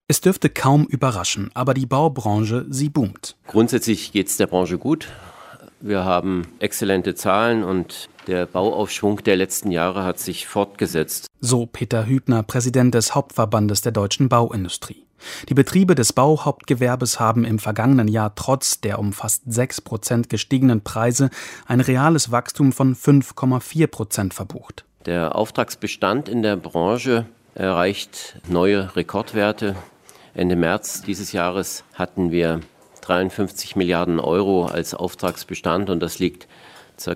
Es dürfte kaum überraschen, aber die Baubranche, sie boomt. Grundsätzlich geht es der Branche gut. Wir haben exzellente Zahlen und der Bauaufschwung der letzten Jahre hat sich fortgesetzt. So Peter Hübner, Präsident des Hauptverbandes der deutschen Bauindustrie. Die Betriebe des Bauhauptgewerbes haben im vergangenen Jahr trotz der um fast 6% gestiegenen Preise ein reales Wachstum von 5,4% verbucht. Der Auftragsbestand in der Branche erreicht neue Rekordwerte. Ende März dieses Jahres hatten wir 53 Milliarden Euro als Auftragsbestand und das liegt ca.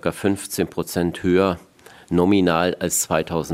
15% höher nominal als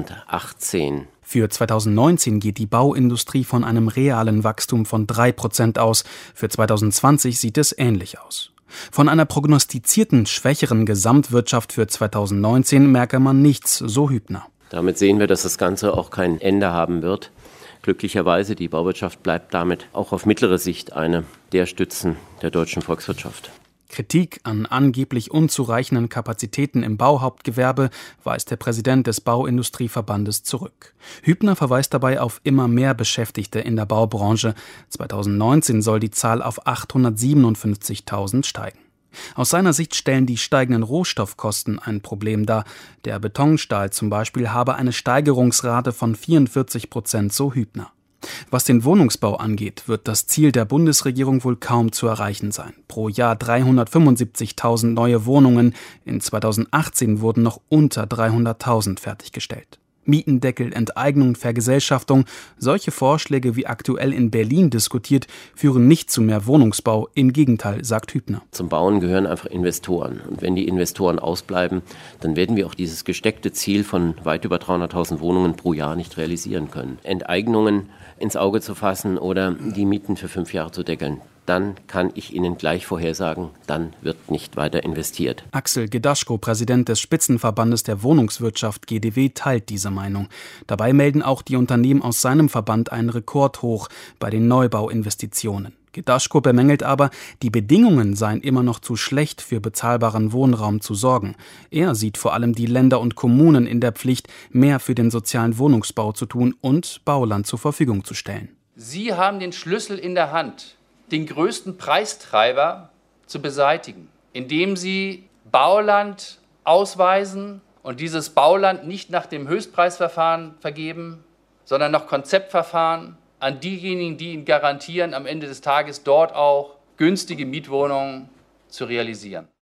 2018. Für 2019 geht die Bauindustrie von einem realen Wachstum von 3% aus. Für 2020 sieht es ähnlich aus. Von einer prognostizierten, schwächeren Gesamtwirtschaft für 2019 merke man nichts, so Hübner. Damit sehen wir, dass das Ganze auch kein Ende haben wird. Glücklicherweise, die Bauwirtschaft bleibt damit auch auf mittlere Sicht eine der Stützen der deutschen Volkswirtschaft. Kritik an angeblich unzureichenden Kapazitäten im Bauhauptgewerbe weist der Präsident des Bauindustrieverbandes zurück. Hübner verweist dabei auf immer mehr Beschäftigte in der Baubranche. 2019 soll die Zahl auf 857.000 steigen. Aus seiner Sicht stellen die steigenden Rohstoffkosten ein Problem dar. Der Betonstahl zum Beispiel habe eine Steigerungsrate von 44%, so Hübner. Was den Wohnungsbau angeht, wird das Ziel der Bundesregierung wohl kaum zu erreichen sein. Pro Jahr 375.000 neue Wohnungen. In 2018 wurden noch unter 300.000 fertiggestellt. Mietendeckel, Enteignung, Vergesellschaftung, solche Vorschläge wie aktuell in Berlin diskutiert, führen nicht zu mehr Wohnungsbau. Im Gegenteil, sagt Hübner. Zum Bauen gehören einfach Investoren. Und wenn die Investoren ausbleiben, dann werden wir auch dieses gesteckte Ziel von weit über 300.000 Wohnungen pro Jahr nicht realisieren können. Enteignungen ins Auge zu fassen oder die Mieten für 5 Jahre zu deckeln, dann kann ich Ihnen gleich vorhersagen, dann wird nicht weiter investiert. Axel Gedaschko, Präsident des Spitzenverbandes der Wohnungswirtschaft GdW, teilt diese Meinung. Dabei melden auch die Unternehmen aus seinem Verband einen Rekordhoch bei den Neubauinvestitionen. Gedaschko bemängelt aber, die Bedingungen seien immer noch zu schlecht, für bezahlbaren Wohnraum zu sorgen. Er sieht vor allem die Länder und Kommunen in der Pflicht, mehr für den sozialen Wohnungsbau zu tun und Bauland zur Verfügung zu stellen. Sie haben den Schlüssel in der Hand, den größten Preistreiber zu beseitigen, indem Sie Bauland ausweisen und dieses Bauland nicht nach dem Höchstpreisverfahren vergeben, sondern nach Konzeptverfahren an diejenigen, die Ihnen garantieren, am Ende des Tages dort auch günstige Mietwohnungen zu realisieren.